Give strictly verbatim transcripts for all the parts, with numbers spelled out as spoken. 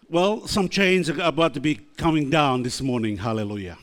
Well, some chains are about to be coming down this morning. Hallelujah.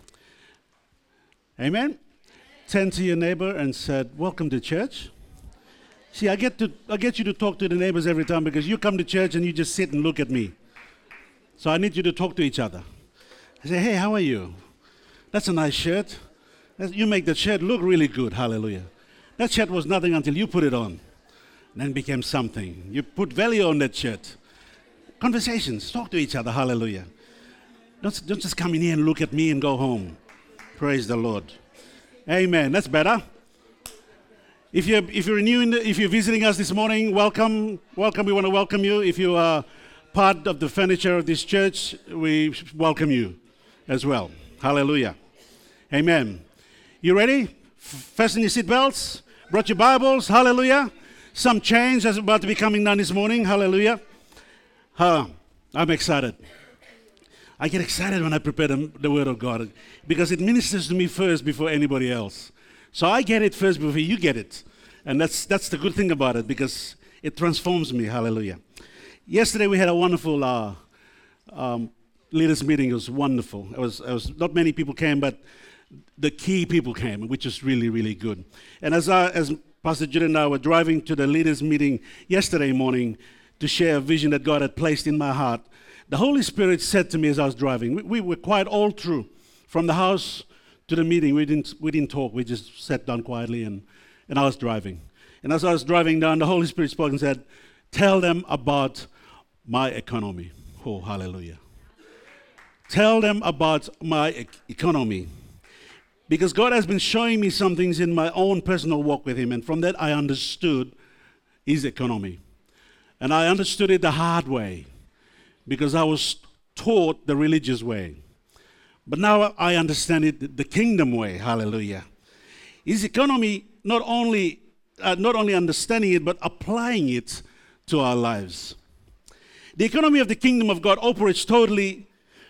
Amen. Turn to your neighbor and said, "Welcome to church." See, I get to I get you to talk to the neighbors every time because you come to church and you just sit and look at me. So I need you to talk to each other. I say, "Hey, how are you? That's a nice shirt. That's, you make that shirt look really good." Hallelujah. That shirt was nothing until you put it on. Then it became something. You put value on that shirt. Conversations. Talk to each other. Hallelujah. Don't, don't just come in here and look at me and go home. Praise the Lord. Amen. That's better. If you're, if you're new, in the, if you're visiting us this morning, welcome. Welcome. We want to welcome you. If you are part of the furniture of this church, we welcome you as well. Hallelujah. Amen. You ready? Fasten your seatbelts. Brought your Bibles. Hallelujah. Some change is about to be coming down this morning. Hallelujah. Huh. I'm excited. I get excited when I prepare the, the Word of God because it ministers to me first before anybody else. So I get it first before you get it. And that's that's the good thing about it because it transforms me. Hallelujah. Yesterday we had a wonderful uh, um, leaders meeting. It was wonderful. It was, it was not many people came, but the key people came, which was really, really good. And as I, as Pastor Judy and I were driving to the leaders meeting yesterday morning to share a vision that God had placed in my heart, the Holy Spirit said to me as I was driving, we, we were quiet all through, from the house to the meeting. We didn't we didn't talk. We just sat down quietly, and, and I was driving. And as I was driving down, the Holy Spirit spoke and said, "Tell them about my economy." Oh, hallelujah. Tell them about my e- economy. Because God has been showing me some things in my own personal walk with Him, and from that I understood His economy. And I understood it the hard way, because I was taught the religious way. But now I understand it the kingdom way. Hallelujah. His economy, not only uh, not only understanding it, but applying it to our lives. The economy of the kingdom of God operates totally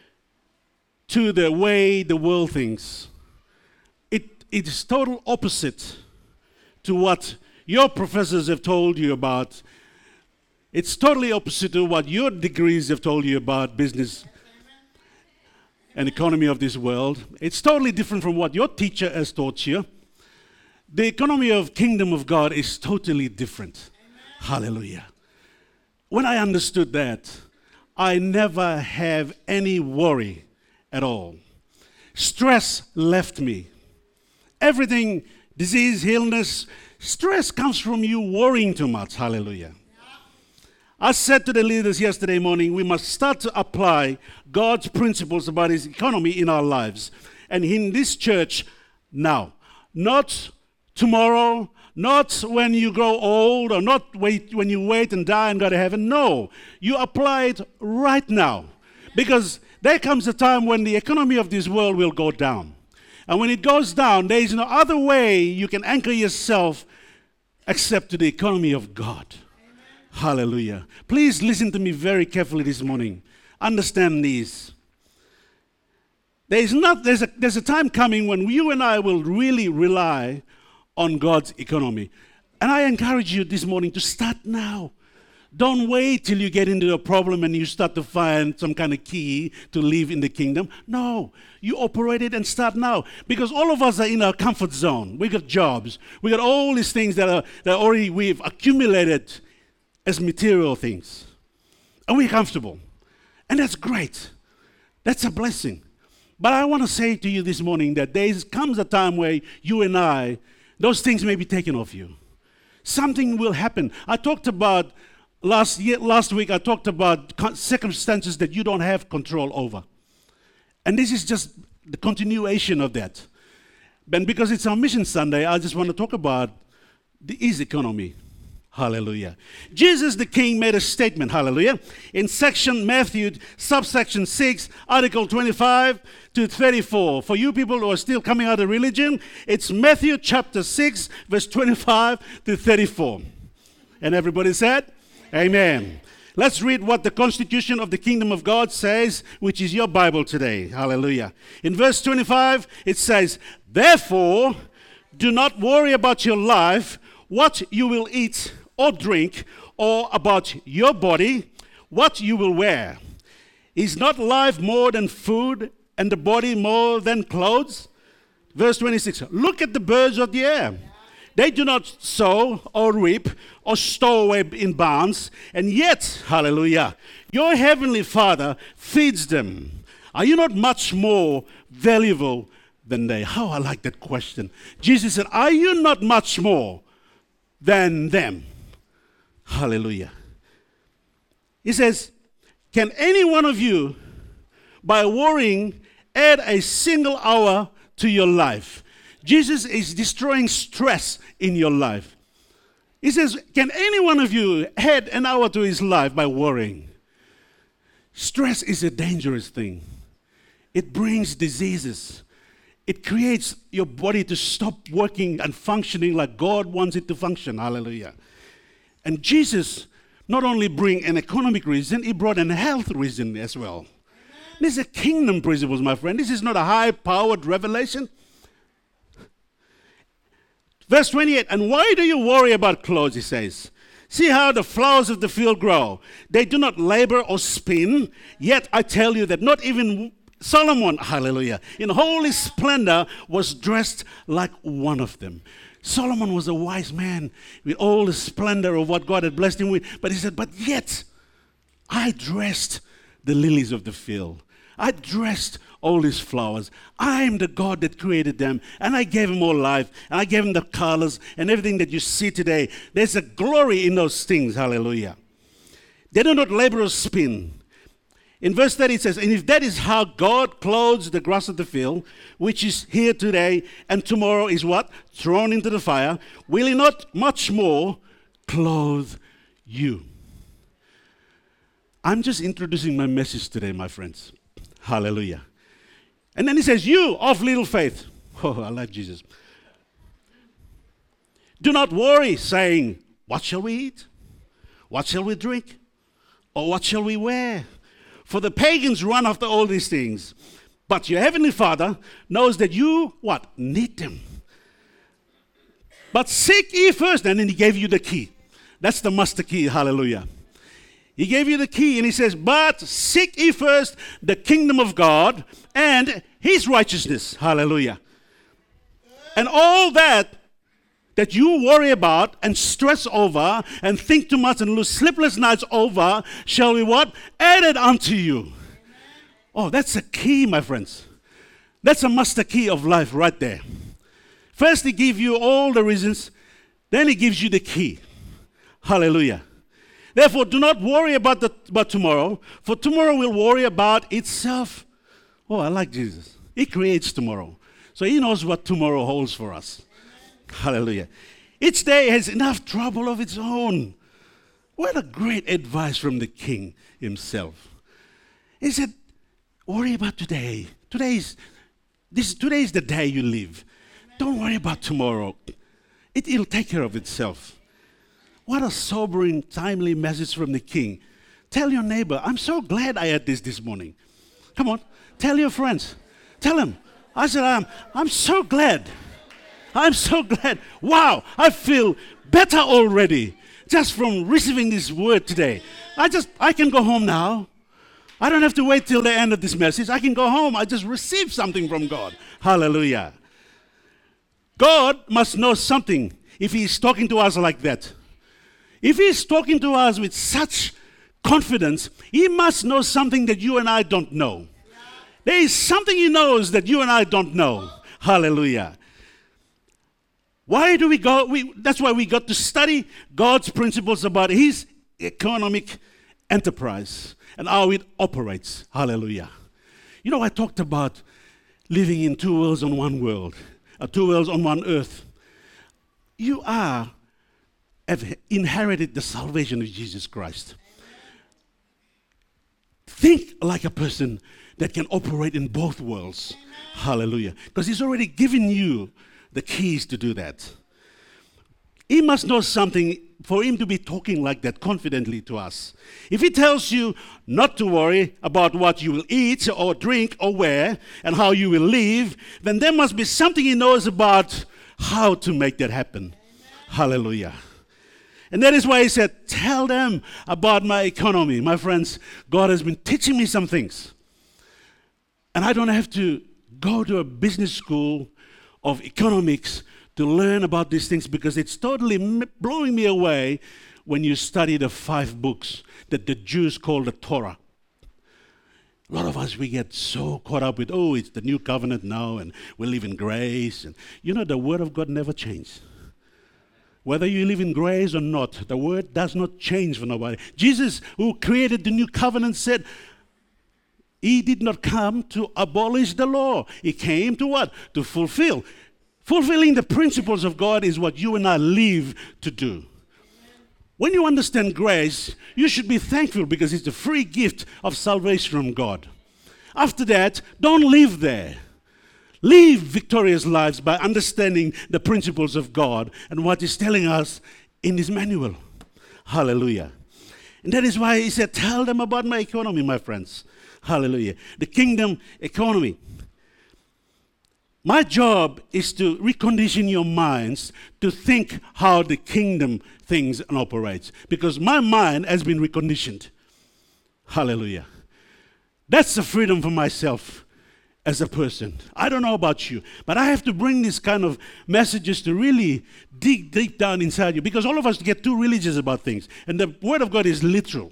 to the way the world thinks. It, it is total opposite to what your professors have told you about. It's totally opposite to what your degrees have told you about business and economy of this world. It's totally different from what your teacher has taught you. The economy of kingdom of God is totally different. Amen. Hallelujah. When I understood that, I never have any worry at all. Stress left me. Everything, disease, illness, stress comes from you worrying too much. Hallelujah. I said to the leaders yesterday morning, we must start to apply God's principles about His economy in our lives. And in this church now. Not tomorrow, not when you grow old, or not wait when you wait and die and go to heaven. No, you apply it right now. Because there comes a time when the economy of this world will go down. And when it goes down, there is no other way you can anchor yourself except to the economy of God. Amen. Hallelujah. Please listen to me very carefully this morning. Understand these. There is not, there's a, there's a time coming when you and I will really rely on God's economy. And I encourage you this morning to start now. Don't wait till you get into a problem and you start to find some kind of key to live in the kingdom. No, you operate it and start now. Because all of us are in our comfort zone. We got jobs. We got all these things that are that already we've accumulated as material things. And we're comfortable. And that's great. That's a blessing. But I want to say to you this morning that there comes a time where you and I, those things may be taken off you. Something will happen. I talked about Last year, last week, I talked about circumstances that you don't have control over. And this is just the continuation of that. And because it's our Mission Sunday, I just want to talk about the His economy. Hallelujah. Jesus the King made a statement, hallelujah, in section Matthew, subsection six, article twenty-five to thirty-four. For you people who are still coming out of religion, it's Matthew chapter six, verse twenty-five to thirty-four. And everybody said, amen. Let's read what the Constitution of the Kingdom of God says, which is your Bible today. Hallelujah. In verse twenty-five, it says, "Therefore, do not worry about your life, what you will eat or drink, or about your body, what you will wear. Is not life more than food and the body more than clothes? Verse twenty-six, look at the birds of the air. They do not sow or reap or store away in barns, and yet, hallelujah, your heavenly Father feeds them. Are you not much more valuable than they? How I like that question. Jesus said, are you not much more than them? Hallelujah. He says, can any one of you, by worrying, add a single hour to your life? Jesus is destroying stress in your life. He says, can any one of you add an hour to his life by worrying? Stress is a dangerous thing. It brings diseases. It creates your body to stop working and functioning like God wants it to function. Hallelujah. And Jesus not only bring an economic reason, he brought an health reason as well. This is a kingdom principle, my friend. This is not a high-powered revelation. Verse twenty-eight, and why do you worry about clothes, he says. See how the flowers of the field grow. They do not labor or spin, yet I tell you that not even Solomon, hallelujah, in holy splendor was dressed like one of them. Solomon was a wise man with all the splendor of what God had blessed him with. But he said, but yet I dressed the lilies of the field. I dressed all these flowers. I'm the God that created them, and I gave them all life, and I gave them the colors and everything that you see today. There's a glory in those things, hallelujah. They do not labor or spin. In verse thirty it says, and if that is how God clothes the grass of the field, which is here today and tomorrow is what? Thrown into the fire, will he not much more clothe you? I'm just introducing my message today, my friends. Hallelujah. And then he says, you of little faith. Oh, I like Jesus. Do not worry, saying, what shall we eat? What shall we drink? Or what shall we wear? For the pagans run after all these things. But your heavenly Father knows that you, what? Need them. But seek ye first. And then he gave you the key. That's the master key. Hallelujah. He gave you the key, and he says, but seek ye first the kingdom of God and his righteousness. Hallelujah. And all that that you worry about and stress over and think too much and lose sleepless nights over shall be what? Added unto you. Oh, that's a key, my friends. That's a master key of life right there. First, he gives you all the reasons. Then he gives you the key. Hallelujah. Therefore, do not worry about, the, about tomorrow, for tomorrow will worry about itself. Oh, I like Jesus. He creates tomorrow. So he knows what tomorrow holds for us. Hallelujah. Each day has enough trouble of its own. What a great advice from the King himself. He said, worry about today. Today's, this, today is the day you live. Don't worry about tomorrow. It, it'll take care of itself. What a sobering, timely message from the King. Tell your neighbor, I'm so glad I had this this morning. Come on, tell your friends. Tell them. I said, I'm, I'm so glad. I'm so glad. Wow, I feel better already just from receiving this word today. I just, I can go home now. I don't have to wait till the end of this message. I can go home. I just received something from God. Hallelujah. God must know something if he's talking to us like that. If he's talking to us with such confidence, he must know something that you and I don't know. There is something he knows that you and I don't know. Hallelujah. Why do we go? We, that's why we got to study God's principles about his economic enterprise and how it operates. Hallelujah. You know, I talked about living in two worlds on one world, uh, two worlds on one earth. You are have inherited the salvation of Jesus Christ. Think like a person that can operate in both worlds. Hallelujah. Because he's already given you the keys to do that. He must know something for him to be talking like that confidently to us. If he tells you not to worry about what you will eat or drink or wear and how you will live, then there must be something he knows about how to make that happen. Hallelujah. And that is why he said, tell them about my economy. My friends, God has been teaching me some things. And I don't have to go to a business school of economics to learn about these things, because it's totally blowing me away when you study the five books that the Jews call the Torah. A lot of us, we get so caught up with, oh, it's the new covenant now, and we live in grace. And you know, the Word of God never changes. Whether you live in grace or not, the Word does not change for nobody. Jesus, who created the new covenant, said he did not come to abolish the law. He came to what? To fulfill. Fulfilling the principles of God is what you and I live to do. When you understand grace, you should be thankful, because it's a free gift of salvation from God. After that, don't live there. Live victorious lives by understanding the principles of God and what He's telling us in His manual. Hallelujah. And that is why He said, tell them about my economy, my friends. Hallelujah. The kingdom economy. My job is to recondition your minds to think how the kingdom thinks and operates, because my mind has been reconditioned. Hallelujah. That's the freedom for myself as a person. I don't know about you, but I have to bring these kind of messages to really dig deep down inside you, because all of us get too religious about things. And the Word of God is literal.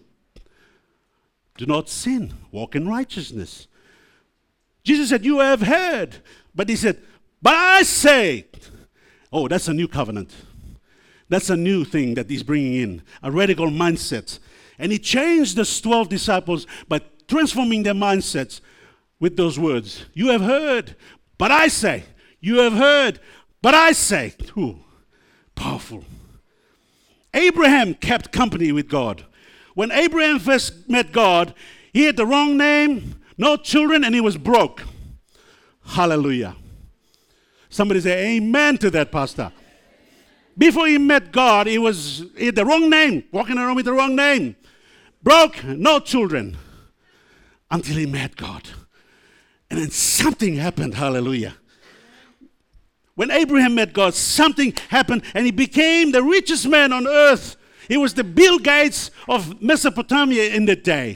Do not sin. Walk in righteousness. Jesus said, you have heard. But He said, but I say. Oh, that's a new covenant. That's a new thing that He's bringing in, a radical mindset. And He changed the twelve disciples by transforming their mindsets with those words. You have heard, but I say. You have heard, but I say. Ooh, powerful. Abraham kept company with God. When Abraham first met God, he had the wrong name, no children, and he was broke. Hallelujah. Somebody say amen to that, Pastor. Before he met God, he was he had the wrong name, walking around with the wrong name. Broke, no children. Until he met God. And then something happened, hallelujah. When Abraham met God, something happened, and he became the richest man on earth. He was the Bill Gates of Mesopotamia in that day.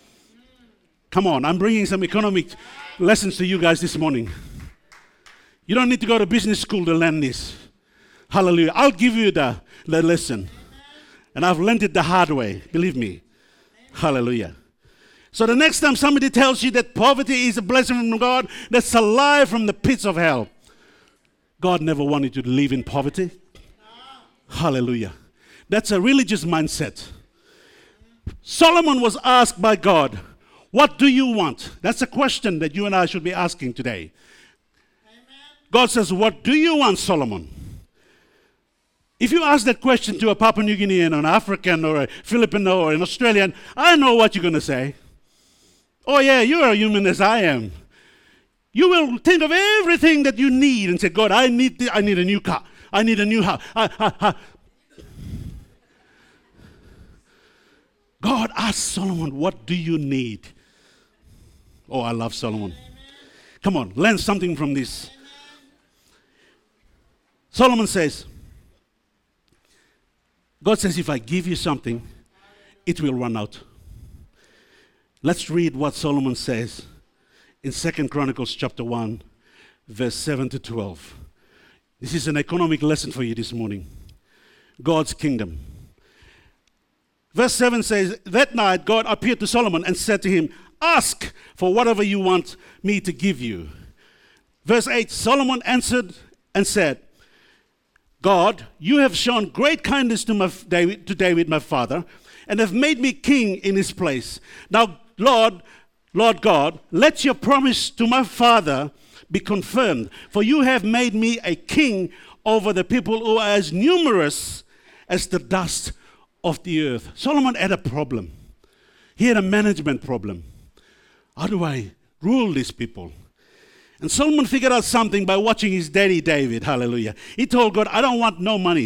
Come on, I'm bringing some economic lessons to you guys this morning. You don't need to go to business school to learn this. Hallelujah. I'll give you the, the lesson. And I've learned it the hard way. Believe me. Hallelujah. So the next time somebody tells you that poverty is a blessing from God, that's a lie from the pits of hell. God never wanted you to live in poverty. Hallelujah. That's a religious mindset. Solomon was asked by God, what do you want? That's a question that you and I should be asking today. Amen. God says, what do you want, Solomon? If you ask that question to a Papua New Guinean or an African or a Filipino or an Australian, I know what you're going to say. Oh yeah, you're a human as I am. You will think of everything that you need and say, God, I need the, I need a new car. I need a new house. I, I, I. God asked Solomon, what do you need? Oh, I love Solomon. Amen. Come on, learn something from this. Amen. Solomon says, God says, if I give you something, it will run out. Let's read what Solomon says in Second Chronicles chapter one, verse seven to twelve. This is an economic lesson for you this morning. God's kingdom. Verse seven says, that night God appeared to Solomon and said to him, ask for whatever you want me to give you. Verse eight, Solomon answered and said, God, you have shown great kindness to, my, David, to David, my father, and have made me king in his place. Now, Lord, Lord God, let your promise to my father be confirmed, for you have made me a king over the people who are as numerous as the dust of the earth. Solomon had a problem. He had a management problem. How do I rule these people? And Solomon figured out something by watching his daddy David. Hallelujah. He told God, I don't want no money.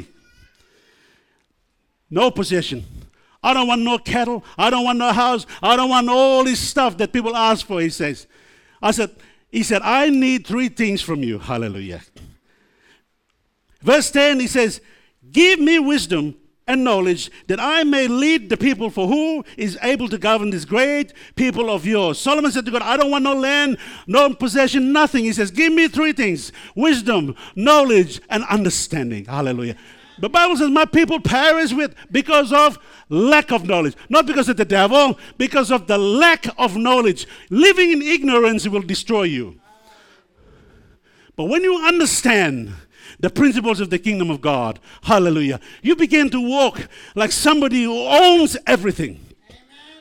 No possession. I don't want no cattle. I don't want no house. I don't want all this stuff that people ask for, he says. I said, he said, I need three things from you. Hallelujah. Verse ten, he says, give me wisdom and knowledge, that I may lead the people, for who is able to govern this great people of yours? Solomon said to God, I don't want no land, no possession, nothing. He says, give me three things: wisdom, knowledge, and understanding. Hallelujah. The Bible says, my people perish with because of lack of knowledge. Not because of the devil, because of the lack of knowledge. Living in ignorance will destroy you. But when you understand the principles of the kingdom of God, hallelujah, you begin to walk like somebody who owns everything. Amen.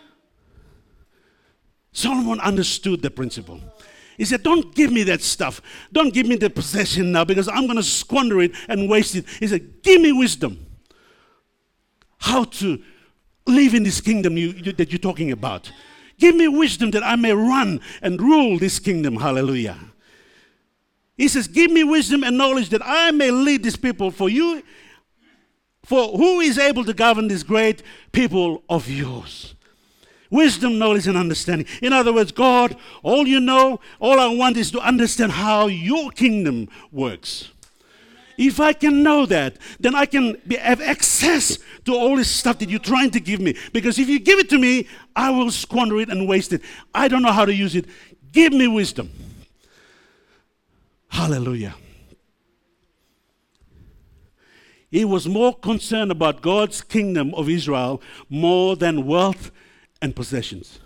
Solomon understood the principle. He said, don't give me that stuff. Don't give me the possession now, because I'm going to squander it and waste it. He said, give me wisdom. How to live in this kingdom you, you, that you're talking about. Give me wisdom that I may run and rule this kingdom. Hallelujah. He says, give me wisdom and knowledge that I may lead this people for you. For who is able to govern this great people of yours? Wisdom, knowledge, and understanding. In other words, God, all you know, all I want is to understand how your kingdom works. If I can know that, then I can be, have access to all this stuff that you're trying to give me. Because if you give it to me, I will squander it and waste it. I don't know how to use it. Give me wisdom. Hallelujah. He was more concerned about God's kingdom of Israel more than wealth and possessions.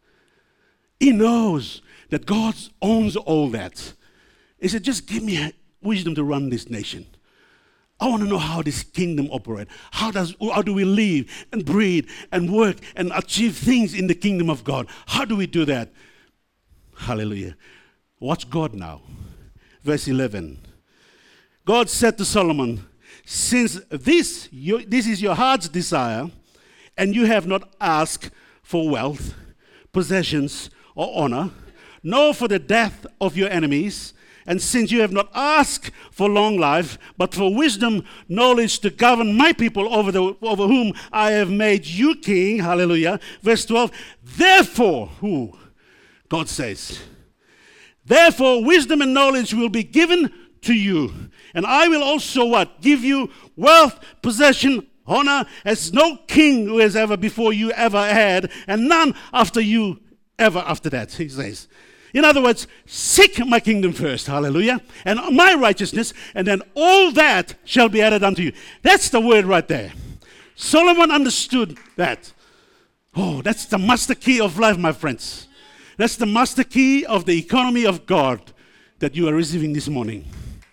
He knows that God owns all that. He said, just give me wisdom to run this nation. I want to know how this kingdom operates. How does how do we live and breathe and work and achieve things in the kingdom of God? How do we do that? Hallelujah. Watch God now. Verse eleven. God said to Solomon, since this, you, this is your heart's desire, and you have not asked for wealth, possessions, or honor, nor for the death of your enemies, and since you have not asked for long life, but for wisdom, knowledge to govern my people over, the, over whom I have made you king, hallelujah. Verse twelve, therefore, who? God says, therefore wisdom and knowledge will be given to you, and I will also what? Give you wealth, possession, honor, as no king who has ever before you ever had, and none after you ever after that, he says. In other words, seek my kingdom first, hallelujah, and my righteousness, and then all that shall be added unto you. That's the word right there. Solomon understood that. Oh, that's the master key of life, my friends. That's the master key of the economy of God that you are receiving this morning.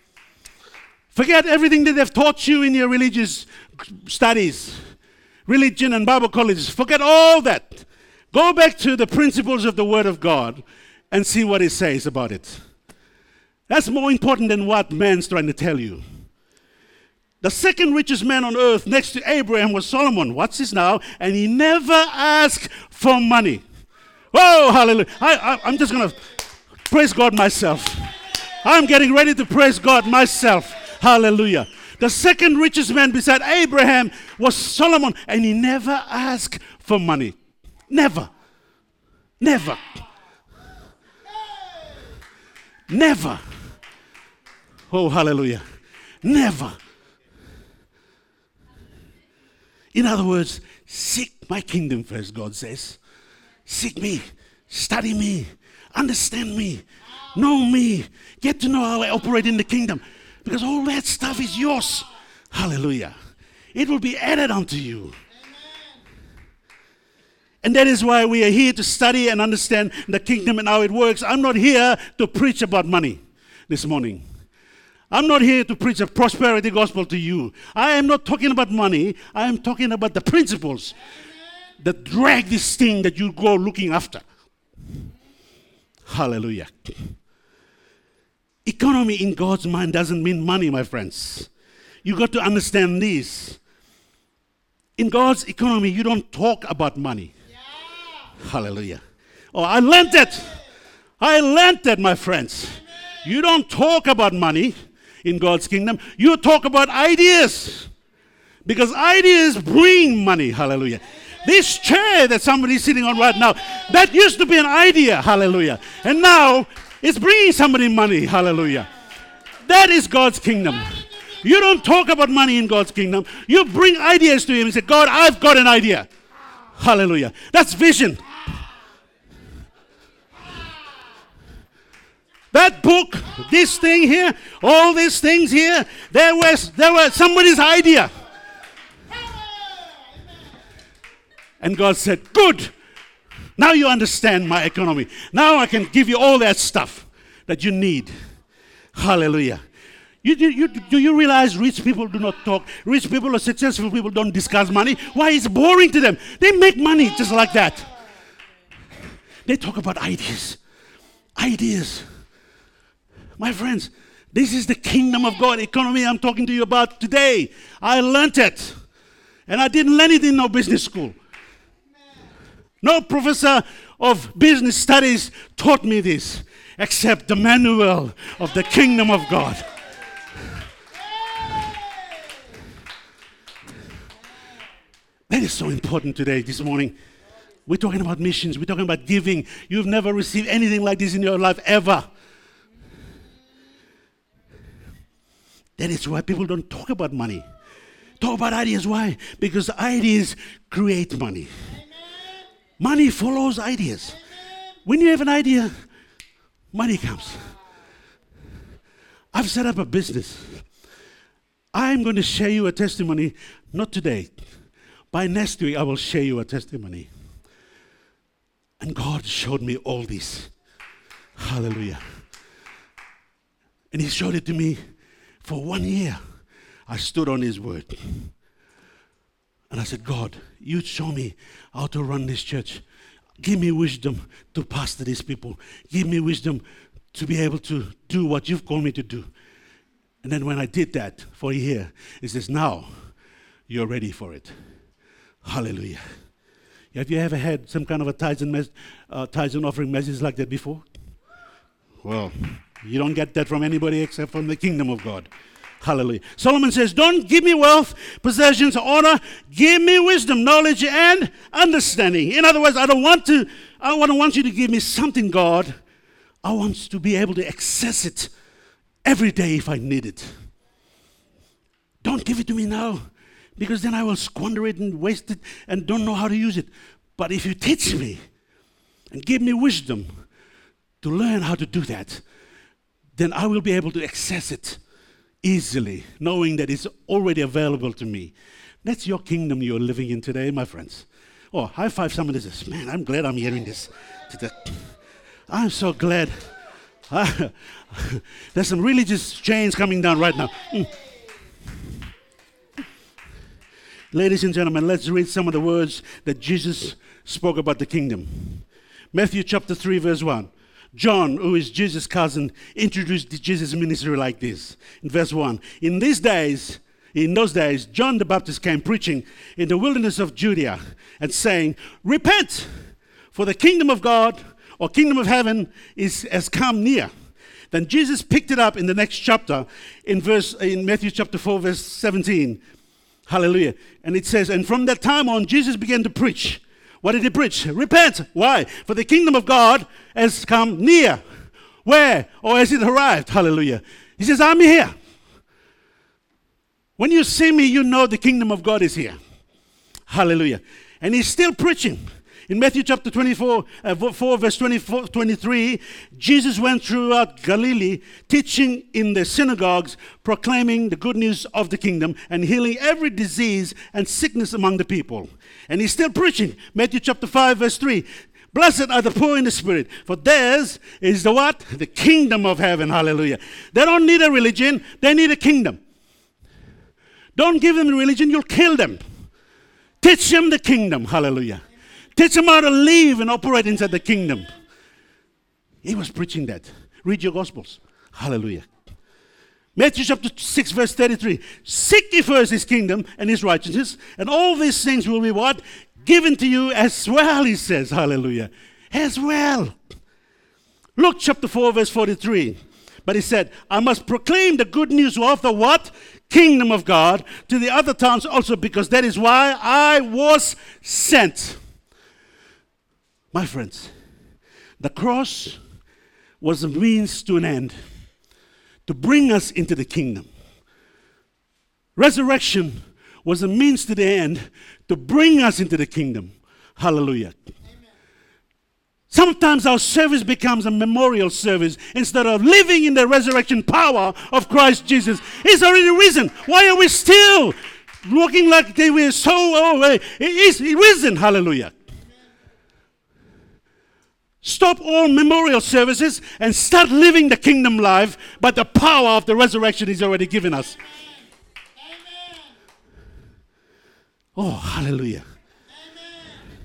Forget everything that they've taught you in your religious studies, religion and Bible colleges. Forget all that. Go back to the principles of the Word of God and see what it says about it. That's more important than what man's trying to tell you. The second richest man on earth next to Abraham was Solomon. Watch this now. And he never asked for money. Oh, hallelujah. I, I, I'm just going to praise God myself. I'm getting ready to praise God myself. Hallelujah. The second richest man beside Abraham was Solomon, and he never asked for money. Never. Never. Never. Oh, hallelujah. Never. In other words, seek my kingdom first, God says. Seek me. Study me. Understand me. Know me. Get to know how I operate in the kingdom. Because all that stuff is yours. Hallelujah. It will be added unto you. Amen. And that is why we are here to study and understand the kingdom and how it works. I'm not here to preach about money this morning. I'm not here to preach a prosperity gospel to you. I am not talking about money. I am talking about the principles Amen. That drag this thing that you go looking after. Hallelujah. Economy in God's mind doesn't mean money, my friends. You got to understand this. In God's economy, you don't talk about money. Yeah. Hallelujah. Oh, I learned that. I learned that, my friends. Amen. You don't talk about money in God's kingdom. You talk about ideas. Because ideas bring money. Hallelujah. This chair that somebody's sitting on right now, that used to be an idea. Hallelujah. And now, it's bringing somebody money. Hallelujah. That is God's kingdom. You don't talk about money in God's kingdom. You bring ideas to Him and say, God, I've got an idea. Hallelujah. That's vision. That book, this thing here, all these things here, there was there was somebody's idea. And God said, good. Now you understand my economy. Now I can give you all that stuff that you need. Hallelujah. You, do, you, do you realize rich people do not talk? Rich people or successful people don't discuss money. Why? It's boring to them. They make money just like that. They talk about ideas. Ideas. My friends, this is the kingdom of God economy I'm talking to you about today. I learned it. And I didn't learn it in no business school. No professor of business studies taught me this, except the manual of the kingdom of God. That is so important today, this morning. We're talking about missions. We're talking about giving. You've never received anything like this in your life ever. That is why people don't talk about money. Talk about ideas. Why? Because ideas create money. Money follows ideas. When you have an idea, money comes. I've set up a business. I'm going to share you a testimony, not today. By next week, I will share you a testimony. And God showed me all this. Hallelujah. And He showed it to me for one year. I stood on His word. And I said, God, you show me how to run this church. Give me wisdom to pastor these people. Give me wisdom to be able to do what you've called me to do. And then when I did that for a year, He says, now you're ready for it. Hallelujah. Have you ever had some kind of a tithes and, mes- uh, tithes and offering message like that before? Well, you don't get that from anybody except from the kingdom of God. Hallelujah. Solomon says, don't give me wealth, possessions, honor. Give me wisdom, knowledge, and understanding. In other words, I don't want to, I don't want you to give me something, God. I want to be able to access it every day if I need it. Don't give it to me now, because then I will squander it and waste it and don't know how to use it. But if you teach me and give me wisdom to learn how to do that, then I will be able to access it easily, knowing that it's already available to me. That's your kingdom you're living in today, my friends. Oh, high five somebody says, man, I'm glad I'm hearing this. I'm so glad. There's some religious chains coming down right now. Mm. Ladies and gentlemen, let's read some of the words that Jesus spoke about the kingdom. Matthew chapter three, verse one. John, who is Jesus' cousin, introduced Jesus' ministry like this. In verse one, in these days, in those days, John the Baptist came preaching in the wilderness of Judea and saying, repent, for the kingdom of God or kingdom of heaven is has come near. Then Jesus picked it up in the next chapter, in verse in Matthew chapter four, verse seventeen. Hallelujah. And it says, and from that time on, Jesus began to preach. What did He preach? Repent. Why? For the kingdom of God has come near. Where? Or has it arrived? Hallelujah. He says, I'm here. When you see me, you know the kingdom of God is here. Hallelujah. And He's still preaching. In Matthew chapter twenty-four, uh, four, verse twenty-four, twenty-three, Jesus went throughout Galilee, teaching in the synagogues, proclaiming the good news of the kingdom, and healing every disease and sickness among the people. And He's still preaching. Matthew chapter five, verse three. Blessed are the poor in the spirit, for theirs is the what? The kingdom of heaven. Hallelujah. They don't need a religion, they need a kingdom. Don't give them a religion, you'll kill them. Teach them the kingdom. Hallelujah. Teach them how to live and operate inside the kingdom. He was preaching that. Read your Gospels. Hallelujah. Matthew chapter six, verse thirty-three. Seek ye first His kingdom and His righteousness, and all these things will be what? Given to you as well, He says. Hallelujah. As well. Luke chapter four, verse forty-three. But He said, I must proclaim the good news of the what? Kingdom of God to the other towns also, because that is why I was sent. My friends, the cross was a means to an end, to bring us into the kingdom. Resurrection was a means to the end to bring us into the kingdom. Hallelujah. Amen. Sometimes our service becomes a memorial service instead of living in the resurrection power of Christ Jesus. He's already risen. Why are we still walking like they were so, oh, he's risen? Hallelujah. Stop all memorial services and start living the kingdom life, but the power of the resurrection is already given us. Amen. Oh, hallelujah. Amen.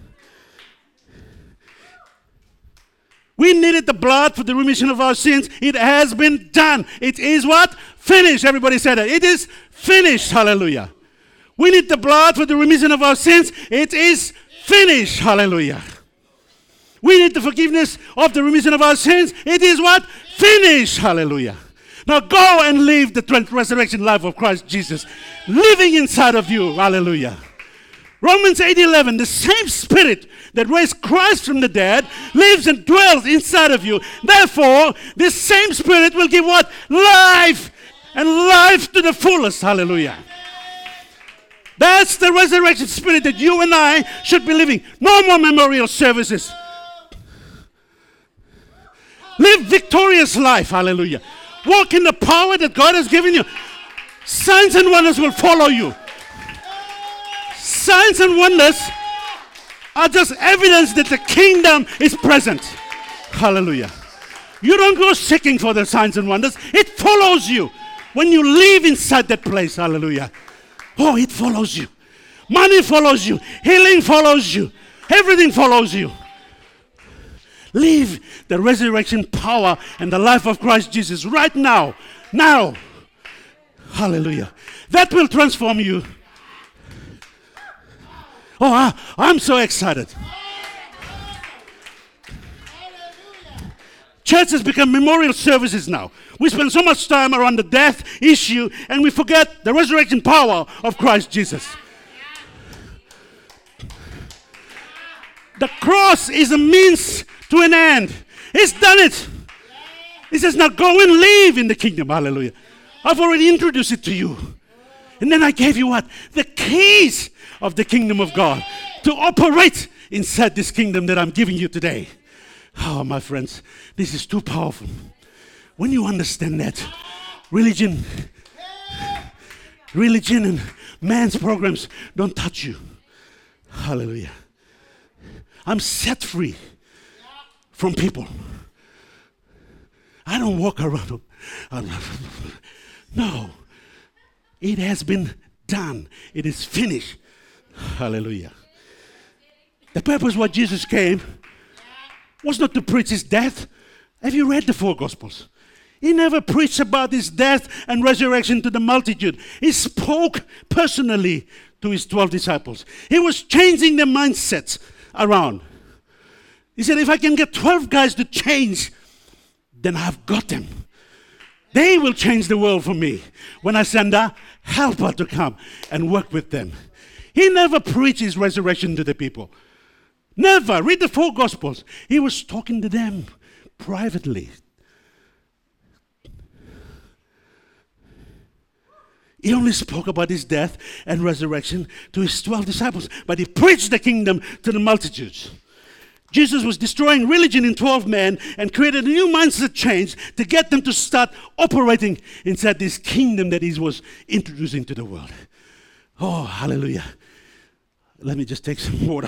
We needed the blood for the remission of our sins. It has been done. It is what? Finished. Everybody said it. It is finished. Hallelujah. We need the blood for the remission of our sins. It is finished. Hallelujah. We need the forgiveness of the remission of our sins. It is what? Finished. Hallelujah. Now go and live the resurrection life of Christ Jesus living inside of you. Hallelujah. Romans eight eleven, the same spirit that raised Christ from the dead lives and dwells inside of you. Therefore, this same spirit will give what? Life, and life to the fullest. Hallelujah. That's the resurrection spirit that you and I should be living. No more memorial services. Live victorious life. Hallelujah. Walk in the power that God has given you. Signs and wonders will follow you. Signs and wonders are just evidence that the kingdom is present. Hallelujah. You don't go seeking for the signs and wonders. It follows you when you live inside that place. Hallelujah. Oh, it follows you. Money follows you. Healing follows you. Everything follows you. Live the resurrection power and the life of Christ Jesus right now. Now. Hallelujah. That will transform you. Oh, I, I'm so excited. Church has become memorial services now. We spend so much time around the death issue and we forget the resurrection power of Christ Jesus. The cross is a means to an end. He's done it. He says, now go and live in the kingdom. Hallelujah. I've already introduced it to you. And then I gave you what? The keys of the kingdom of God to operate inside this kingdom that I'm giving you today. Oh, my friends, this is too powerful. When you understand that, religion, religion and man's programs don't touch you. Hallelujah. I'm set free from people. I don't walk around. No. It has been done. It is finished. Hallelujah. The purpose why Jesus came was not to preach his death. Have you read the four Gospels? He never preached about his death and resurrection to the multitude. He spoke personally to his twelve disciples. He was changing their mindsets around. He said, if I can get twelve guys to change, then I've got them. They will change the world for me when I send a helper to come and work with them. He never preached his resurrection to the people. Never. Read the four Gospels. He was talking to them privately. He only spoke about his death and resurrection to his twelve disciples, but he preached the kingdom to the multitudes. Jesus was destroying religion in twelve men and created a new mindset change to get them to start operating inside this kingdom that he was introducing to the world. Oh, hallelujah. Let me just take some water.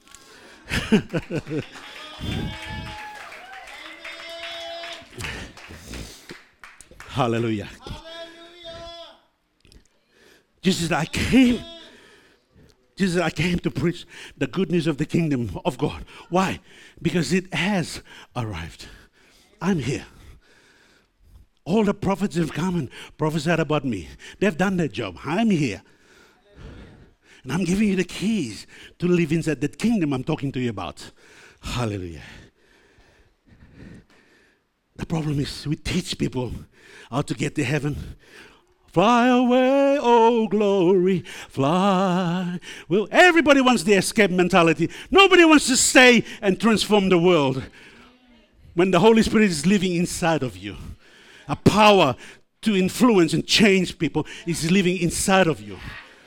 Hallelujah. Jesus said, I came. Jesus said, I came to preach the good news of the kingdom of God. Why? Because it has arrived. I'm here. All the prophets have come and prophesied about me. They've done their job. I'm here. And I'm giving you the keys to live inside that kingdom I'm talking to you about. Hallelujah. The problem is we teach people how to get to heaven. Fly away, oh glory, fly. Well, everybody wants the escape mentality. Nobody wants to stay and transform the world when the Holy Spirit is living inside of you. A power to influence and change people is living inside of you.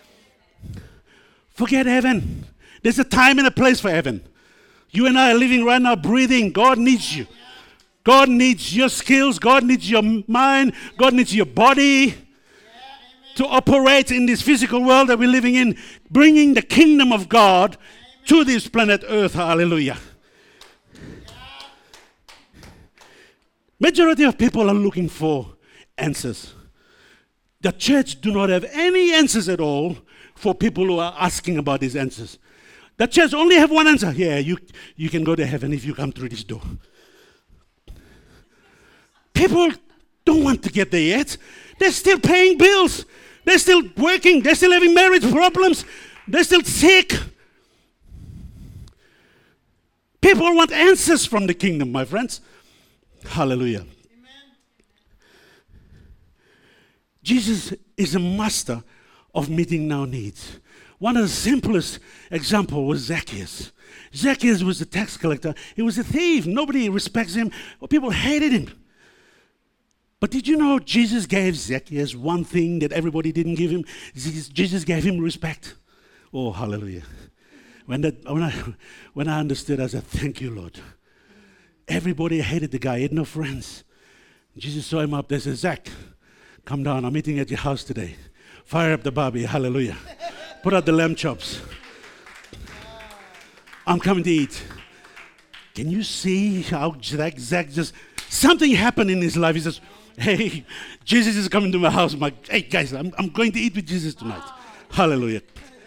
Forget heaven. There's a time and a place for heaven. You and I are living right now, breathing. God needs you. God needs your skills. God needs your mind. God needs your body to operate in this physical world that we're living in, bringing the kingdom of God to this planet Earth. Hallelujah. Majority of people are looking for answers. The church do not have any answers at all for people who are asking about these answers. The church only have one answer. Yeah, you, you can go to heaven if you come through this door. People don't want to get there yet. They're still paying bills. They're still working. They're still having marriage problems. They're still sick. People want answers from the kingdom, my friends. Hallelujah. Amen. Jesus is a master of meeting our needs. One of the simplest examples was Zacchaeus. Zacchaeus was a tax collector. He was a thief. Nobody respects him. People hated him. But did you know Jesus gave Zacchaeus one thing that everybody didn't give him? Jesus gave him respect. Oh, hallelujah. When, that, when, I, when I understood, I said, thank you, Lord. Everybody hated the guy. He had no friends. Jesus saw him up there and said, Zach, come down. I'm eating at your house today. Fire up the barbie. Hallelujah. Put out the lamb chops. I'm coming to eat. Can you see how Zach, Zach just, something happened in his life. He says, hey, Jesus is coming to my house. I'm like, hey, guys, I'm, I'm going to eat with Jesus tonight. Hallelujah.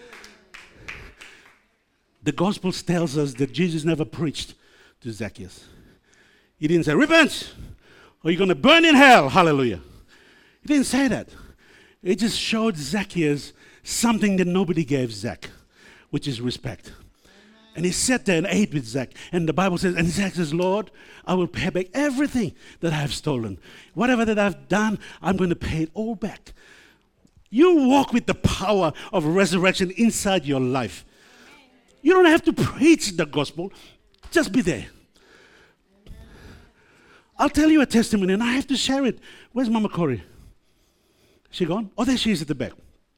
The Gospel tells us that Jesus never preached to Zacchaeus. He didn't say, repent, or you're going to burn in hell. Hallelujah. He didn't say that. It just showed Zacchaeus something that nobody gave Zach, which is respect. And he sat there and ate with Zach. And the Bible says, and Zach says, Lord, I will pay back everything that I have stolen. Whatever that I've done, I'm going to pay it all back. You walk with the power of resurrection inside your life. You don't have to preach the gospel. Just be there. I'll tell you a testimony, and I have to share it. Where's Mama Corey? She gone? Oh, there she is at the back.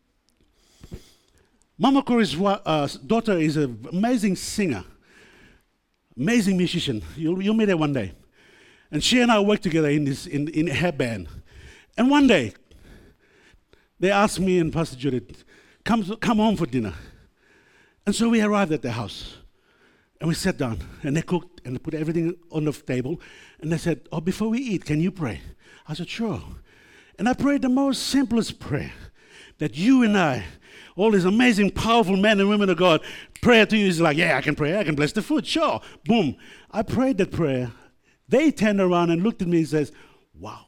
Mama Corey's uh, daughter is an amazing singer, amazing musician. You'll, you'll meet her one day. And she and I work together in, this, in, in her band. And one day, they asked me and Pastor Judith, come, come home for dinner. And so we arrived at the house. And we sat down, and they cooked, and they put everything on the table. And they said, oh, before we eat, can you pray? I said, sure. And I prayed the most simplest prayer, that you and I, all these amazing, powerful men and women of God, prayer to you is like, yeah, I can pray, I can bless the food, sure. Boom. I prayed that prayer. They turned around and looked at me and says, wow.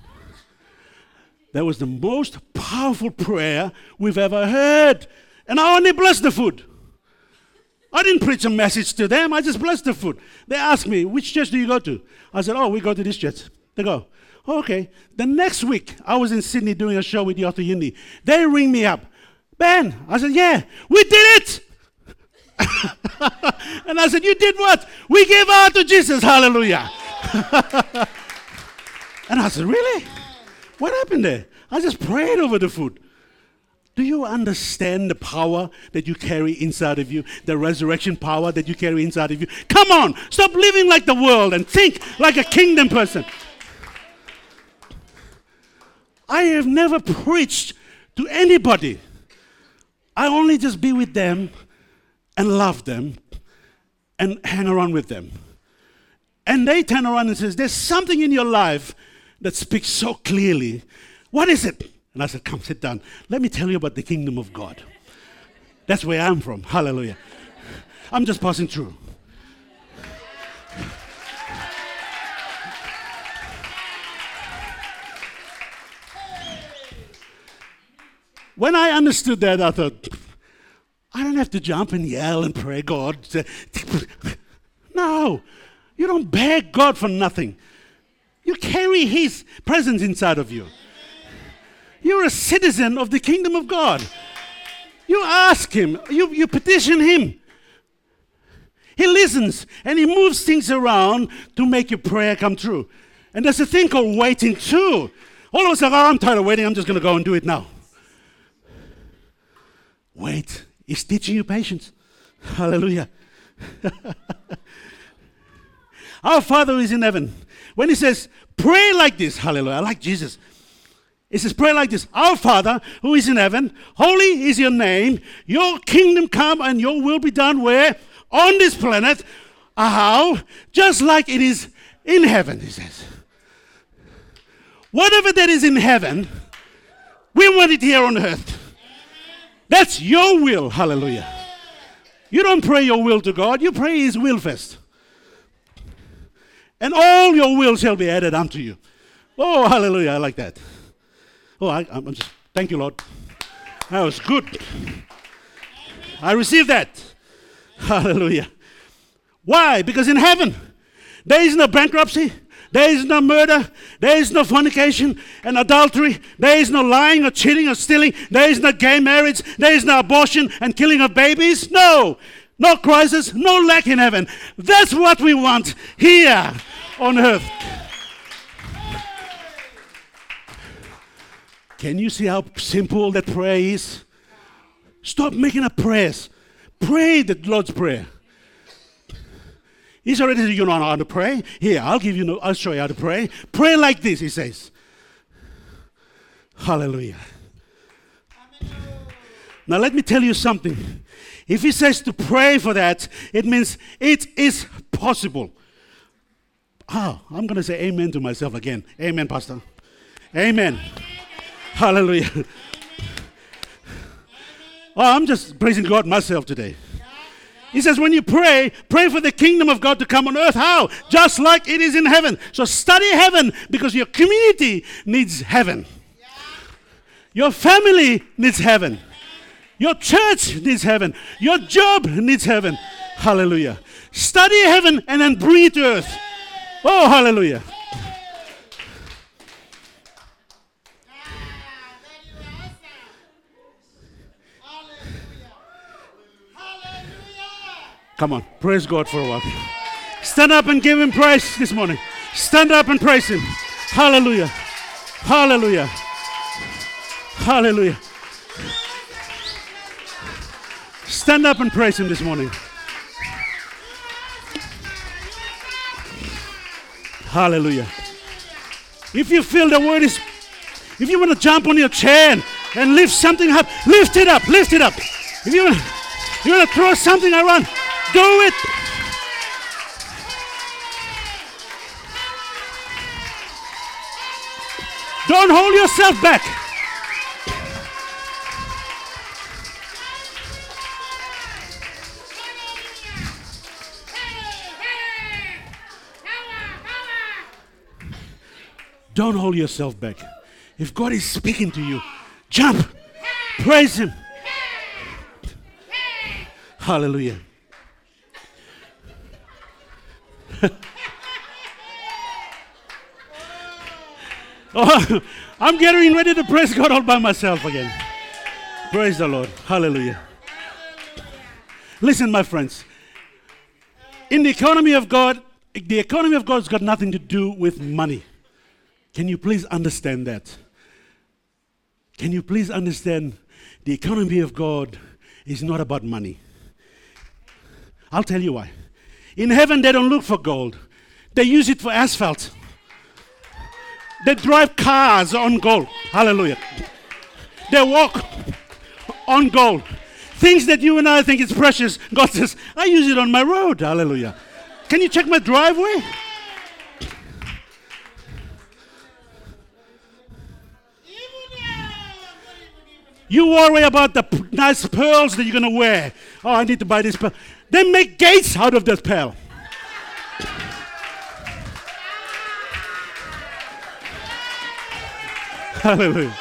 That was the most powerful prayer we've ever heard. And I only blessed the food. I didn't preach a message to them. I just blessed the food. They asked me, which church do you go to? I said, oh, we go to this church. They go, oh, okay. The next week, I was in Sydney doing a show with Yothu Yindi. They ring me up. Ben, I said, yeah, we did it. And I said, you did what? We gave out to Jesus. Hallelujah. And I said, really? What happened there? I just prayed over the food. Do you understand the power that you carry inside of you? The resurrection power that you carry inside of you? Come on, stop living like the world and think like a kingdom person. I have never preached to anybody. I only just be with them and love them and hang around with them. And they turn around and says, there's something in your life that speaks so clearly. What is it? And I said, come sit down. Let me tell you about the kingdom of God. That's where I'm from. Hallelujah. I'm just passing through. When I understood that, I thought, I don't have to jump and yell and pray, God. No, you don't beg God for nothing. You carry His presence inside of you. You're a citizen of the kingdom of God. You ask Him, you, you petition Him. He listens and He moves things around to make your prayer come true. And there's a thing called waiting too. All of us are, oh, I'm tired of waiting. I'm just going to go and do it now. Wait. He's teaching you patience. Hallelujah. Our Father who is in heaven. When he says, pray like this. Hallelujah. I like Jesus. He says, pray like this. Our Father who is in heaven, holy is your name. Your kingdom come and your will be done where? On this planet. How? Just like it is in heaven, he says. Whatever that is in heaven, we want it here on earth. That's your will. Hallelujah. You don't pray your will to God. You pray his will first. And all your will shall be added unto you. Oh, hallelujah. I like that. Oh, I, I'm just, thank you, Lord. That was good. I received that. Hallelujah. Why? Because in heaven, there is no bankruptcy, there is no murder, there is no fornication and adultery, there is no lying or cheating or stealing, there is no gay marriage, there is no abortion and killing of babies. No. No crisis, no lack in heaven. That's what we want here on earth. Can you see how simple that prayer is? Stop making up prayers. Pray the Lord's Prayer. He's already said, you know how to pray. Here, I'll give you, no, I'll show you how to pray. Pray like this, he says. Hallelujah. Now let me tell you something. If he says to pray for that, it means it is possible. Oh, I'm going to say amen to myself again. Amen, Pastor. Amen. Hallelujah. Oh, I'm just praising God myself today. He says when you pray, pray for the kingdom of God to come on earth. How? Just like it is in heaven. So study heaven because your community needs heaven. Your family needs heaven. Your church needs heaven. Your job needs heaven. Hallelujah. Study heaven and then bring it to earth. Oh, hallelujah. Come on, praise God for a while. Stand up and give him praise this morning. Stand up and praise him. Hallelujah. Hallelujah. Hallelujah. Stand up and praise him this morning. Hallelujah. If you feel the word is, if you want to jump on your chair and, and lift something up, lift it up, lift it up. If you want, you want to throw something around, do it. Don't hold yourself back. Don't hold yourself back. If God is speaking to you, jump. Praise him. Hallelujah. Oh, I'm getting ready to praise God all by myself again. Praise the Lord. Hallelujah. Listen, my friends. In the economy of God, the economy of God has got nothing to do with money. Can you please understand that? Can you please understand the economy of God is not about money? I'll tell you why. In heaven, they don't look for gold. They use it for asphalt. They drive cars on gold. Hallelujah. They walk on gold. Things that you and I think is precious, God says, I use it on my road. Hallelujah. Can you check my driveway? You worry about the p- nice pearls that you're going to wear. Oh, I need to buy this pearl. They make gates out of that pearl. Hallelujah.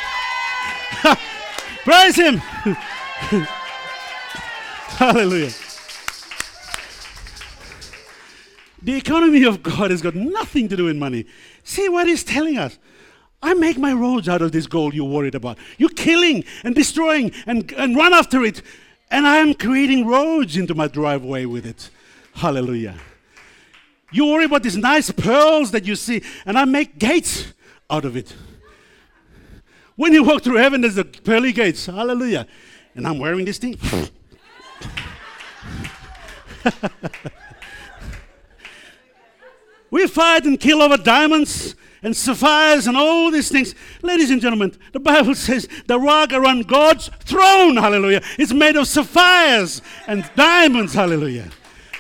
Praise him. Hallelujah. The economy of God has got nothing to do with money. See what he's telling us. I make my roads out of this gold you're worried about. You're killing and destroying and, and run after it. And I am creating roads into my driveway with it. Hallelujah. You worry about these nice pearls that you see, and I make gates out of it. When you walk through heaven, there's the pearly gates. Hallelujah. And I'm wearing this thing. We fight and kill over diamonds and sapphires and all these things. Ladies and gentlemen, the Bible says the rock around God's throne, hallelujah, is made of sapphires and diamonds, hallelujah.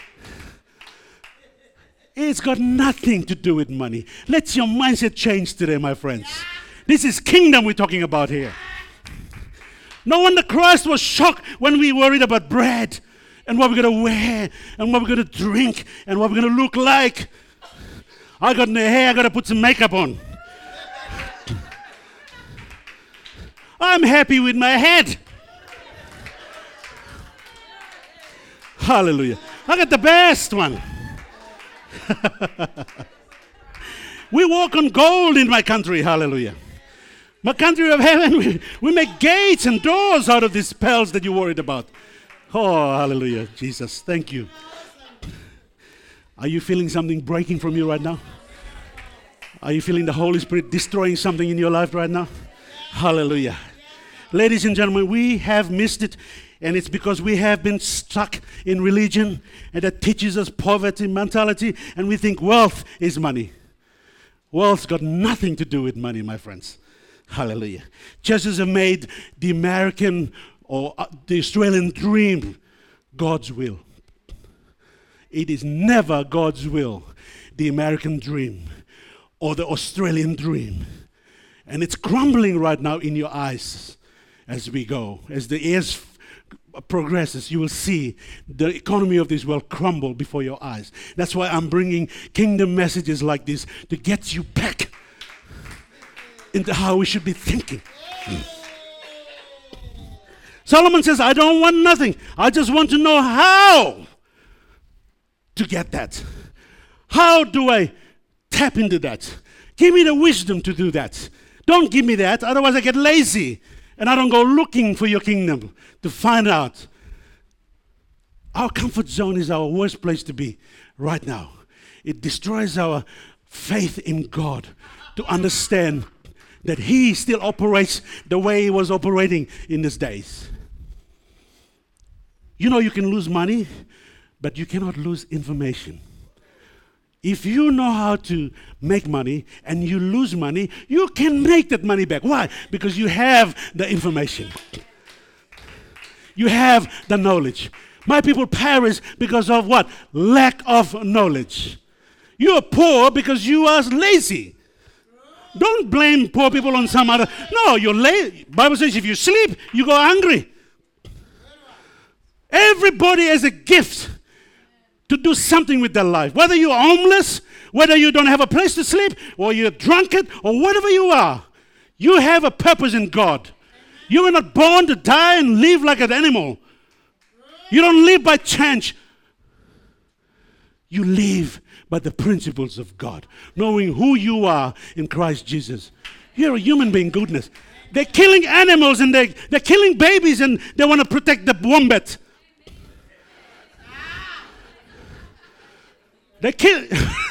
It's got nothing to do with money. Let your mindset change today, my friends. This is kingdom we're talking about here. No wonder Christ was shocked when we worried about bread and what we're going to wear and what we're going to drink and what we're going to look like. I got no hair, I got to put some makeup on. I'm happy with my head. Hallelujah. I got the best one. We walk on gold in my country, hallelujah. My country of heaven, we, we make gates and doors out of these pearls that you're worried about. Oh, hallelujah, Jesus, thank you. Are you feeling something breaking from you right now? Are you feeling the Holy Spirit destroying something in your life right now? Hallelujah. Ladies and gentlemen, we have missed it, and it's because we have been stuck in religion, and that teaches us poverty mentality, and we think wealth is money. Wealth's got nothing to do with money, my friends. Hallelujah. Churches have made the American or uh, the Australian dream God's will. It is never God's will, the American dream or the Australian dream. And it's crumbling right now in your eyes as we go. As the years f- progresses, you will see the economy of this world crumble before your eyes. That's why I'm bringing kingdom messages like this to get you back into how we should be thinking. Solomon says, I don't want nothing. I just want to know how to get that. How do I tap into that? Give me the wisdom to do that. Don't give me that, otherwise I get lazy and I don't go looking for your kingdom to find out. Our comfort zone is our worst place to be right now. It destroys our faith in God to understand that He still operates the way He was operating in these days. You know, you can lose money, but you cannot lose information. If you know how to make money and you lose money, you can make that money back. Why? Because you have the information. You have the knowledge. My people perish because of what? Lack of knowledge. You are poor because you are lazy. Don't blame poor people on some other. No, you're lazy. Bible says if you sleep, you go hungry. Everybody has a gift to do something with their life. Whether you're homeless, whether you don't have a place to sleep, or you're drunkard, or whatever you are, you have a purpose in God. You were not born to die and live like an animal. You don't live by chance. You live by the principles of God, knowing who you are in Christ Jesus. You're a human being, goodness. They're killing animals and they, they're killing babies and they want to protect the wombat. They kill.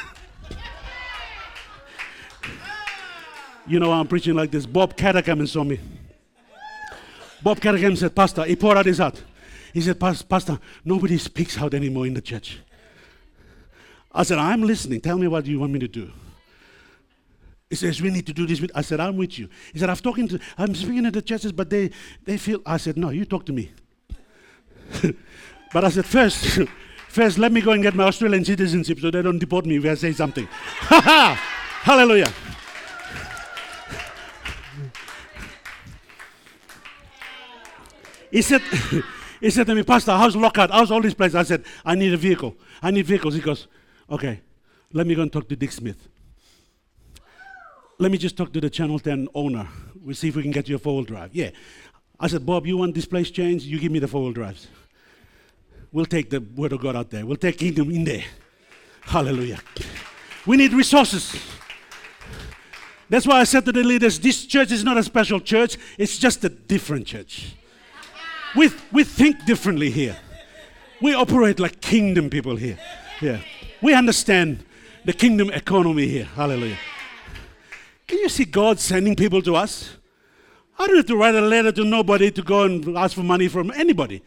You know, I'm preaching like this. Bob Catacam saw me. Bob Catacam said, Pastor, he poured out his heart. He said, Pastor, nobody speaks out anymore in the church. I said, I'm listening. Tell me what you want me to do. He says, we need to do this. I said, I'm with you. He said, I'm talking to, I'm speaking to the churches, but they, they feel, I said, no, you talk to me. But I said, first, first, let me go and get my Australian citizenship so they don't deport me if I say something. Hallelujah. He said, he said to me, Pastor, how's Lockhart? How's all these places? I said, I need a vehicle. I need vehicles. He goes, okay, let me go and talk to Dick Smith. Let me just talk to the Channel ten owner. We'll see if we can get you a four-wheel drive. Yeah. I said, Bob, you want this place changed? You give me the four-wheel drives. We'll take the word of God out there. We'll take kingdom in there. Hallelujah. We need resources. That's why I said to the leaders, this church is not a special church. It's just a different church. We, we think differently here. We operate like kingdom people here. Yeah. We understand the kingdom economy here. Hallelujah. Can you see God sending people to us? I don't have to write a letter to nobody to go and ask for money from anybody.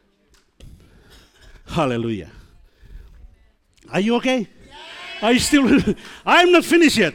Hallelujah. Are you okay? Yeah. Are you still? I'm not finished yet.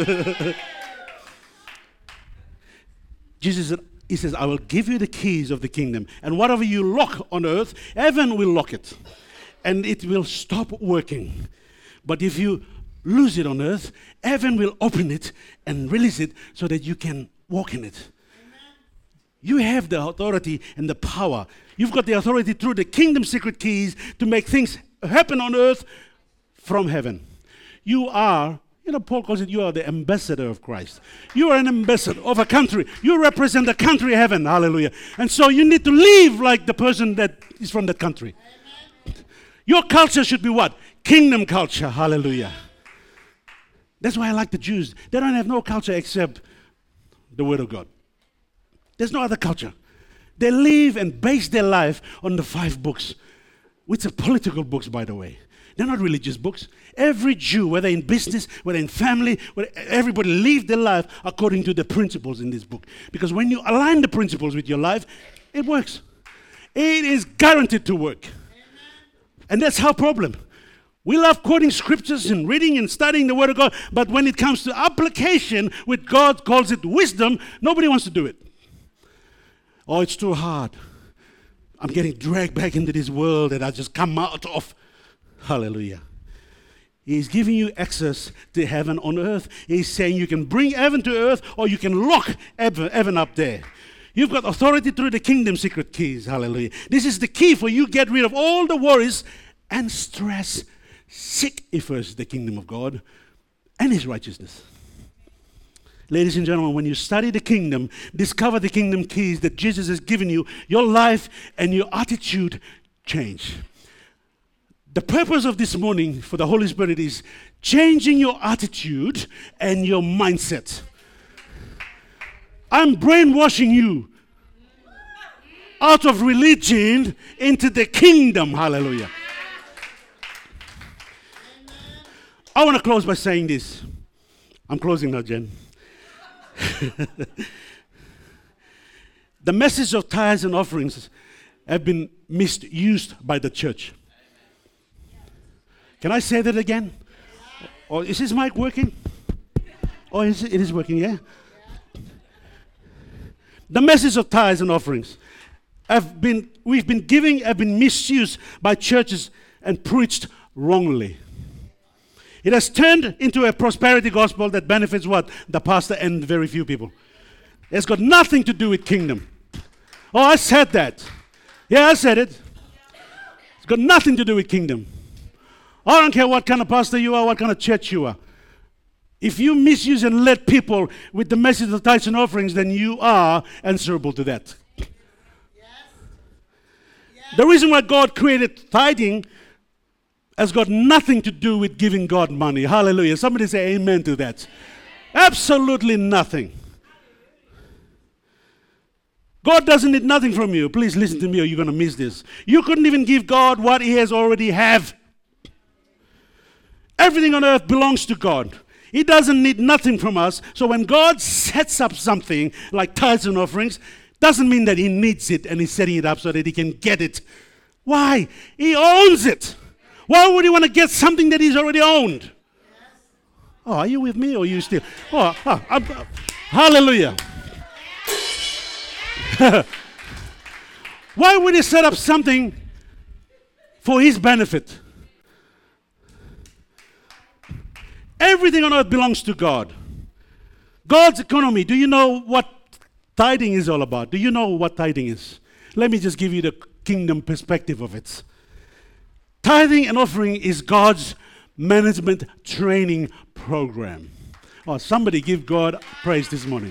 Jesus said, He says, I will give you the keys of the kingdom. And whatever you lock on earth, heaven will lock it. And it will stop working. But if you lose it on earth, heaven will open it and release it so that you can walk in it. You have the authority and the power. You've got the authority through the kingdom secret keys to make things happen on earth from heaven. You are, you know, Paul calls it, you are the ambassador of Christ. You are an ambassador of a country. You represent the country heaven. Hallelujah. And so you need to live like the person that is from that country. Amen. Your culture should be what? Kingdom culture. Hallelujah. That's why I like the Jews. They don't have no culture except the Word of God. There's no other culture. They live and base their life on the five books, which are political books, by the way. They're not religious books. Every Jew, whether in business, whether in family, whether everybody live their life according to the principles in this book. Because when you align the principles with your life, it works. It is guaranteed to work. Amen. And that's our problem. We love quoting scriptures and reading and studying the Word of God, but when it comes to application, which God calls it wisdom, nobody wants to do it. Oh, it's too hard. I'm getting dragged back into this world that I just come out of. Hallelujah. He's giving you access to heaven on earth. He's saying you can bring heaven to earth or you can lock heaven up there. You've got authority through the kingdom secret keys. Hallelujah. This is the key for you to get rid of all the worries and stress. Seek ye first the kingdom of God and His righteousness. Ladies and gentlemen, when you study the kingdom, discover the kingdom keys that Jesus has given you, your life and your attitude change. The purpose of this morning for the Holy Spirit is changing your attitude and your mindset. I'm brainwashing you out of religion into the kingdom. Hallelujah. I want to close by saying this. I'm closing now, Jen. The message of tithes and offerings have been misused by the church. Can I say that again? Or is this mic working? Oh, is it, it is working, yeah? The message of tithes and offerings have been, we've been giving, have been misused by churches and preached wrongly. It has turned into a prosperity gospel that benefits what? The pastor and very few people. It's got nothing to do with kingdom. Oh, I said that. Yeah, I said it. It's got nothing to do with kingdom. I don't care what kind of pastor you are, what kind of church you are. If you misuse and lead people with the message of tithes and offerings, then you are answerable to that. Yes. Yes. The reason why God created tithing has got nothing to do with giving God money. Hallelujah. Somebody say amen to that. Absolutely nothing. God doesn't need nothing from you. Please listen to me or you're going to miss this. You couldn't even give God what He has already have. Everything on earth belongs to God. He doesn't need nothing from us. So when God sets up something like tithes and offerings, doesn't mean that He needs it and He's setting it up so that He can get it. Why? He owns it. Why would He want to get something that He's already owned? Yes. Oh, are you with me or are you still? Oh, oh I'm, uh, hallelujah. Why would He set up something for His benefit? Everything on earth belongs to God. God's economy. Do you know what tithing is all about? Do you know what tithing is? Let me just give you the kingdom perspective of it. Tithing and offering is God's management training program. Oh, somebody give God praise this morning.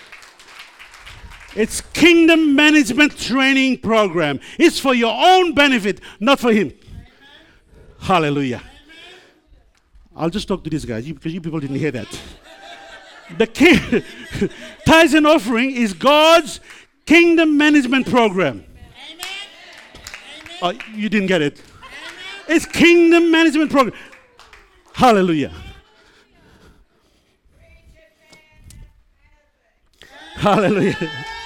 It's kingdom management training program. It's for your own benefit, not for Him. Amen. Hallelujah. Amen. I'll just talk to these guys because you people didn't hear that. The king, tithes and offering is God's kingdom management program. Amen. Oh, you didn't get it. Amen. It's kingdom management program. Hallelujah. Hallelujah.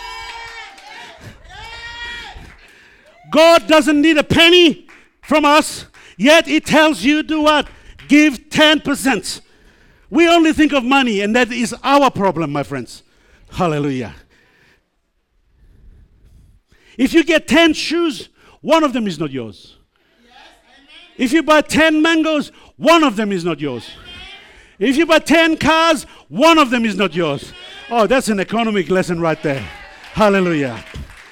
God doesn't need a penny from us, yet He tells you to what? Give ten percent. We only think of money, and that is our problem, my friends. Hallelujah. If you get ten shoes, one of them is not yours. Yes, if you buy ten mangoes, one of them is not yours. If you buy ten cars, one of them is not yours. Oh, that's an economic lesson right there. Hallelujah.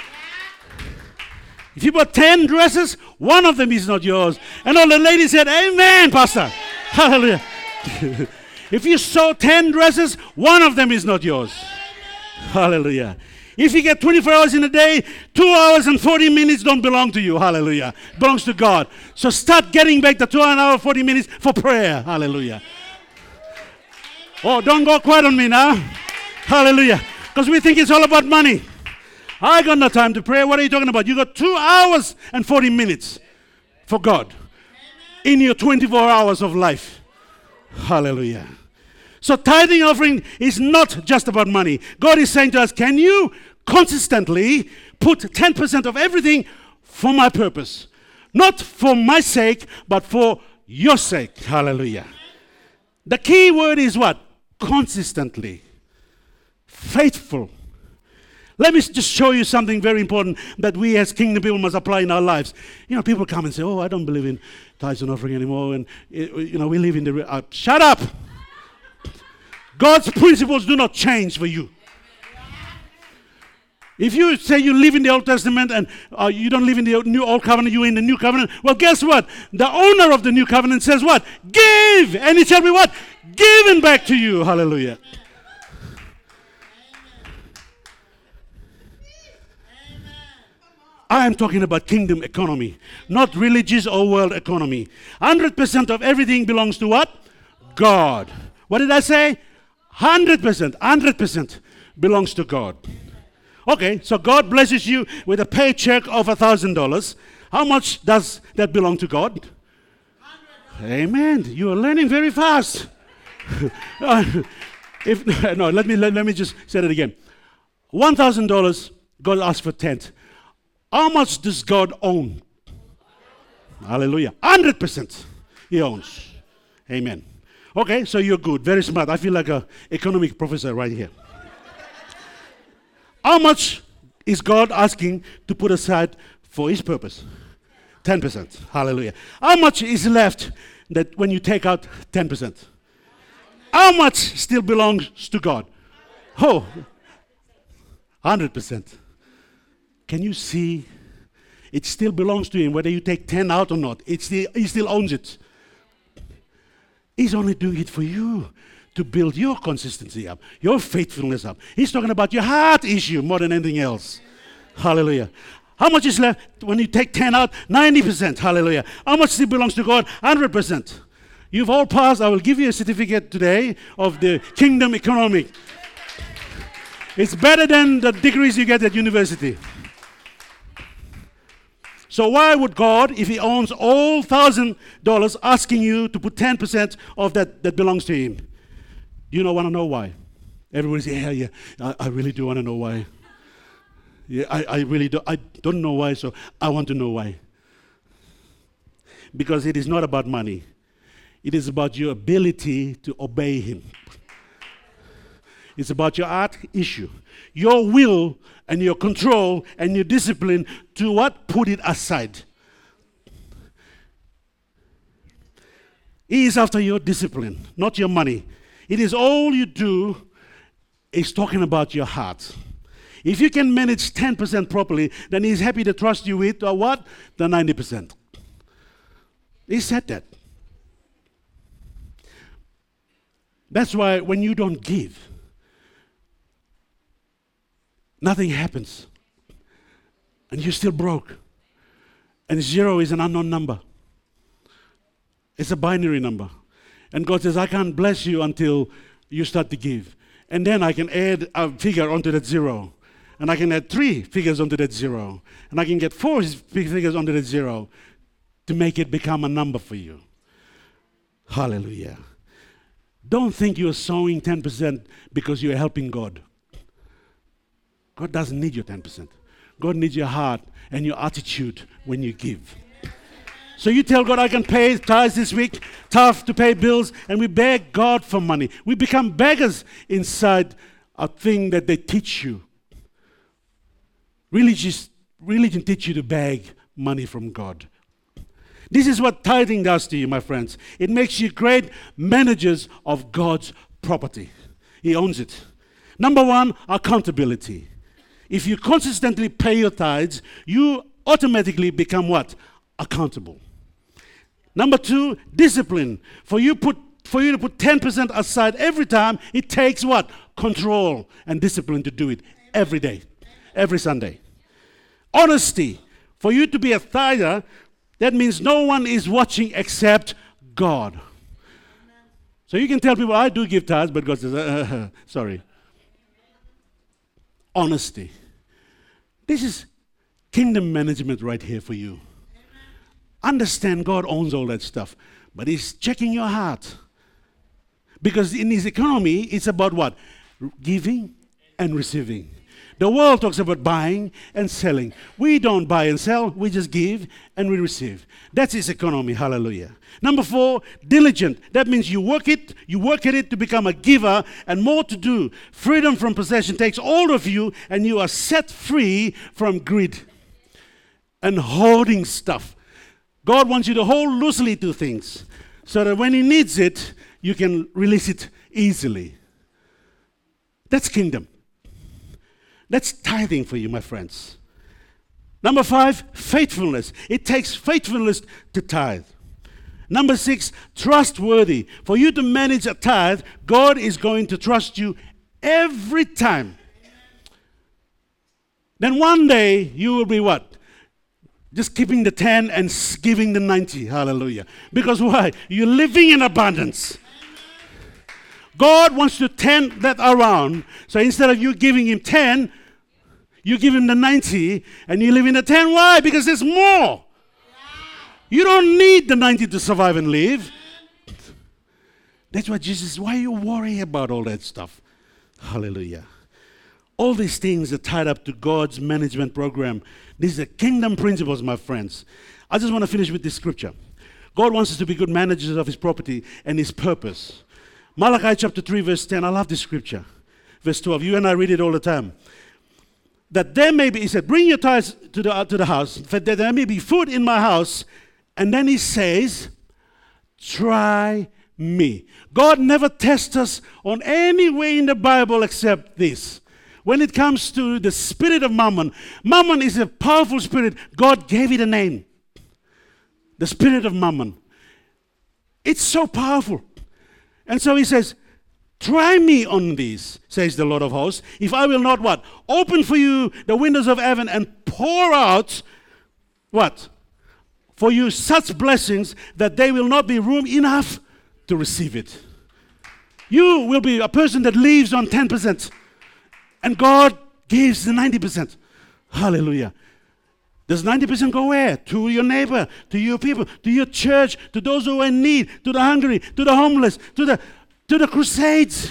If you bought ten dresses, one of them is not yours. And all the ladies said, amen, Pastor. Hallelujah. If you saw ten dresses, one of them is not yours. Hallelujah. If you get twenty-four hours in a day, two hours and forty minutes don't belong to you. Hallelujah. It belongs to God. So start getting back the two hours and forty minutes for prayer. Hallelujah. Oh, don't go quiet on me now. Hallelujah. Because we think it's all about money. I got no time to pray. What are you talking about? You got two hours and forty minutes for God in your twenty-four hours of life. Hallelujah. So tithing offering is not just about money. God is saying to us, can you consistently put ten percent of everything for my purpose? Not for my sake, but for your sake. Hallelujah. The key word is what? Consistently. Faithful. Let me just show you something very important that we as kingdom people must apply in our lives. You know, people come and say, oh, I don't believe in tithes and offering anymore. And, you know, we live in the... Uh, shut up! God's principles do not change for you. If you say you live in the Old Testament and uh, you don't live in the new Old Covenant, you're in the New Covenant, well, guess what? The owner of the New Covenant says what? Give! And it shall be what? Given back to you. Hallelujah. I am talking about kingdom economy, not religious or world economy. one hundred percent of everything belongs to what? God. What did I say? one hundred percent. one hundred percent belongs to God. Okay, so God blesses you with a paycheck of one thousand dollars. How much does that belong to God? Amen. You are learning very fast. if, no, let me, let, let me just say that again. one thousand dollars, God asks for tenth. How much does God own? Hallelujah. one hundred percent He owns. Amen. Okay, so you're good. Very smart. I feel like an economic professor right here. How much is God asking to put aside for His purpose? ten percent. Hallelujah. How much is left that when you take out ten percent? How much still belongs to God? Oh, one hundred percent. Can you see? It still belongs to Him, whether you take ten out or not. It's still, He still owns it. He's only doing it for you to build your consistency up, your faithfulness up. He's talking about your heart issue more than anything else. Hallelujah. How much is left when you take ten out? ninety percent. Hallelujah. How much still belongs to God? one hundred percent. You've all passed. I will give you a certificate today of the kingdom economic. It's better than the degrees you get at university. So why would God, if He owns all one thousand dollars, asking you to put ten percent of that that belongs to Him? You don't want to know why? Everybody say, yeah, yeah, I, I really do want to know why. Yeah, I, I really do. I don't know why, so I want to know why. Because it is not about money. It is about your ability to obey Him. It's about your heart issue. Your will and your control and your discipline to what? Put it aside. He is after your discipline, not your money. It is all you do is talking about your heart. If you can manage ten percent properly, then He's happy to trust you with uh, what? The ninety percent. He said that. That's why when you don't give, nothing happens. And you're still broke. And zero is an unknown number. It's a binary number. And God says, I can't bless you until you start to give. And then I can add a figure onto that zero. And I can add three figures onto that zero. And I can get four figures onto that zero to make it become a number for you. Hallelujah. Don't think you're sowing ten percent because you're helping God. God doesn't need your ten percent. God needs your heart and your attitude when you give. So you tell God, I can pay tithes this week, tough to pay bills, and we beg God for money. We become beggars inside a thing that they teach you. Religious, religion teach you to beg money from God. This is what tithing does to you, my friends. It makes you great managers of God's property. He owns it. Number one, accountability. If you consistently pay your tithes, you automatically become what? Accountable. Number two, discipline. For you put for you to put ten percent aside every time, it takes what? Control and discipline to do it every day, every Sunday. Honesty. For you to be a tither, that means no one is watching except God. So you can tell people, I do give tithes, but God says, uh, uh, sorry. Honesty. This is kingdom management right here for you. Understand God owns all that stuff, but He's checking your heart. Because in His economy, it's about what? Giving and receiving. The world talks about buying and selling. We don't buy and sell, we just give and we receive. That's His economy, hallelujah. Number four, diligent. That means you work it, you work at it to become a giver and more to do. Freedom from possession takes all of you and you are set free from greed and hoarding stuff. God wants you to hold loosely to things so that when He needs it, you can release it easily. That's kingdom. That's tithing for you, my friends. Number five, faithfulness. It takes faithfulness to tithe. Number six, trustworthy. For you to manage a tithe, God is going to trust you every time. Then one day, you will be what? Just keeping the ten and giving the ninety. Hallelujah. Because why? You're living in abundance. God wants to turn that around. So instead of you giving Him ten, you give Him the ninety and you live in the ten. Why? Because there's more. You don't need the ninety to survive and live. That's why Jesus says, why you worry about all that stuff? Hallelujah. All these things are tied up to God's management program. These are kingdom principles, my friends. I just want to finish with this scripture. God wants us to be good managers of His property and His purpose. Malachi chapter three, verse ten. I love this scripture. Verse twelve. You and I read it all the time. That there may be, He said, bring your tithes to the, uh, to the house, that there may be food in my house. And then He says, try me. God never tests us on any way in the Bible except this. When it comes to the spirit of Mammon, Mammon is a powerful spirit. God gave it a name. The spirit of Mammon. It's so powerful. And so He says, try me on these, says the Lord of hosts, if I will not what? Open for you the windows of heaven and pour out what? For you such blessings that there will not be room enough to receive it. You will be a person that lives on ten percent and God gives the ninety percent. Hallelujah. Does ninety percent go where? To your neighbor, to your people, to your church, to those who are in need, to the hungry, to the homeless, to the, to the crusades,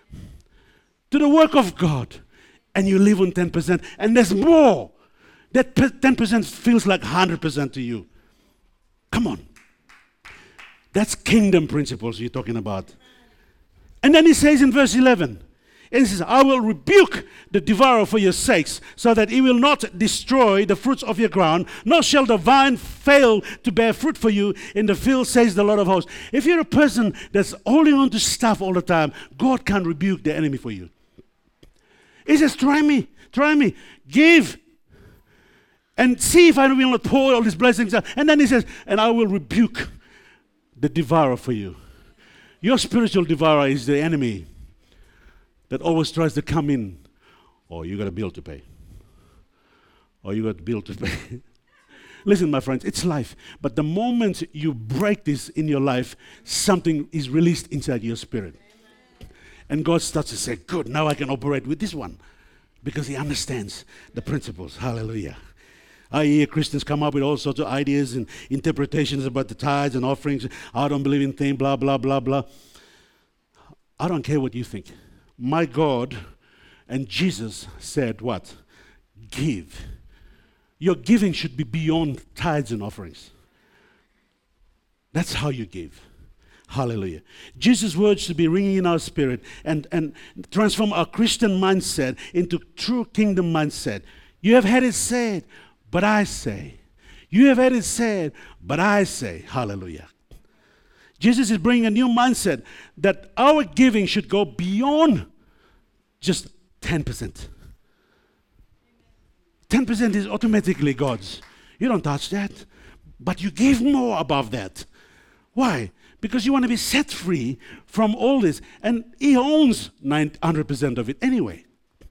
to the work of God. And you live on ten percent. And there's more. That ten percent feels like one hundred percent to you. Come on. That's kingdom principles you're talking about. And then He says in verse eleven, and He says, I will rebuke the devourer for your sakes, so that he will not destroy the fruits of your ground, nor shall the vine fail to bear fruit for you in the field, says the Lord of hosts. If you're a person that's holding on to stuff all the time, God can rebuke the enemy for you. He says, try me, try me, give, and see if I will not pour all these blessings out. And then He says, and I will rebuke the devourer for you. Your spiritual devourer is the enemy that always tries to come in. Oh, you got a bill to pay. Oh, you got a bill to pay. Listen, my friends, it's life. But the moment you break this in your life, something is released inside your spirit. And God starts to say, good, now I can operate with this one. Because He understands the principles. Hallelujah. I hear Christians come up with all sorts of ideas and interpretations about the tithes and offerings. I don't believe in things, blah, blah, blah, blah. I don't care what you think. My God And Jesus said what? Give. Your giving should be beyond tithes and offerings. That's how you give. Hallelujah. Jesus' words should be ringing in our spirit and, and transform our Christian mindset into true kingdom mindset. You have had it said, but I say. You have had it said, but I say. Hallelujah. Jesus is bringing a new mindset that our giving should go beyond just ten percent. ten percent is automatically God's. You don't touch that. But you give more above that. Why? Because you want to be set free from all this. And He owns nine hundred percent of it anyway.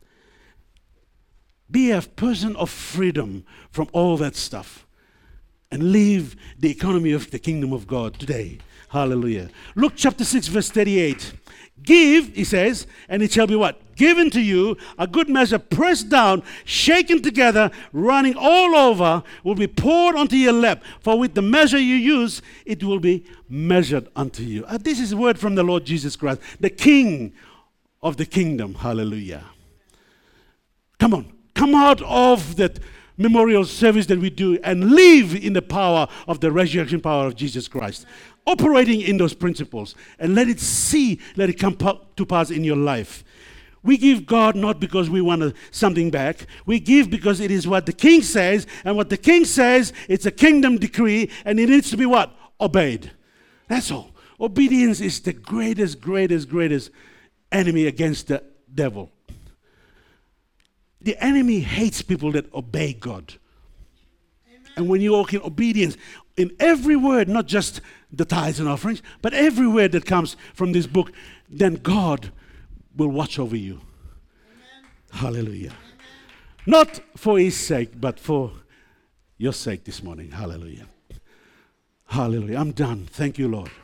Be a person of freedom from all that stuff. And live the economy of the kingdom of God today. Hallelujah. Luke chapter six verse thirty-eight. Give, he says, and it shall be what? Given to you, a good measure, pressed down, shaken together, running all over, will be poured onto your lap. For with the measure you use, it will be measured unto you. Uh, this is a word from the Lord Jesus Christ, the King of the kingdom. Hallelujah. Come on, come out of that memorial service that we do and live in the power of the resurrection power of Jesus Christ. Operating in those principles and let it see, let it come to pass in your life. We give God not because we want something back. We give because it is what the King says, and what the King says, it's a kingdom decree, and it needs to be what? Obeyed. That's all. Obedience is the greatest, greatest, greatest enemy against the devil. The enemy hates people that obey God. Amen. And when you walk in obedience, in every word, not just the tithes and offerings, but every word that comes from this book, then God will watch over you. Amen. Hallelujah. Amen. Not for His sake, but for your sake this morning. Hallelujah. Hallelujah. I'm done. Thank you, Lord.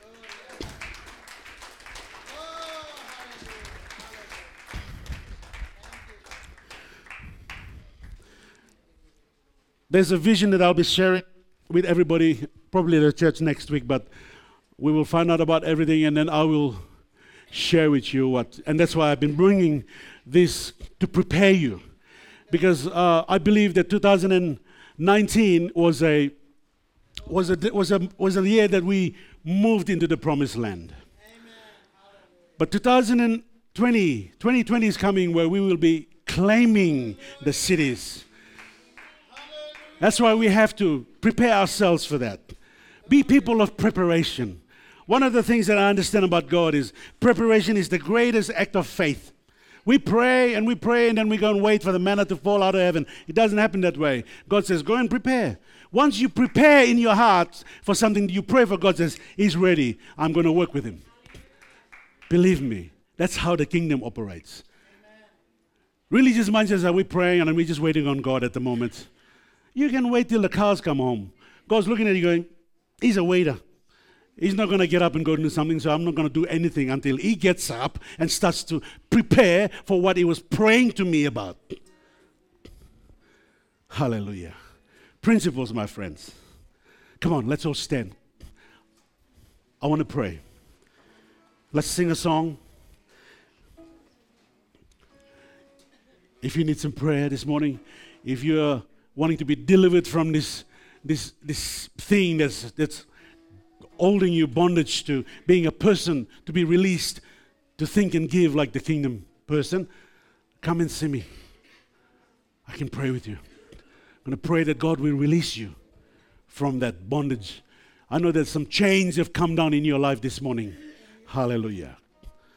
There's a vision that I'll be sharing with everybody, probably at the church next week, but we will find out about everything and then I will share with you what. And that's why I've been bringing this to prepare you. Because uh, I believe that two thousand nineteen was a was a was a was a year that we moved into the promised land. Amen. But two thousand twenty, twenty twenty is coming where we will be claiming the cities. That's why we have to prepare ourselves for that. Be people of preparation. One of the things that I understand about God is preparation is the greatest act of faith. We pray and we pray and then we go and wait for the manna to fall out of heaven. It doesn't happen that way. God says, go and prepare. Once you prepare in your heart for something you pray for, God says, He's ready. I'm going to work with Him. Believe me, that's how the kingdom operates. Amen. Religious minds says, are we praying and we're just waiting on God at the moment? You can wait till the cars come home. God's looking at you going, He's a waiter. He's not going to get up and go do something, so I'm not going to do anything until He gets up and starts to prepare for what He was praying to me about. Hallelujah. Principles, my friends. Come on, let's all stand. I want to pray. Let's sing a song. If you need some prayer this morning, if you're wanting to be delivered from this this this thing that's that's holding you bondage to being a person, to be released, to think and give like the kingdom person, come and see me. I can pray with you. I'm going to pray that God will release you from that bondage. I know that some chains have come down in your life this morning. Hallelujah.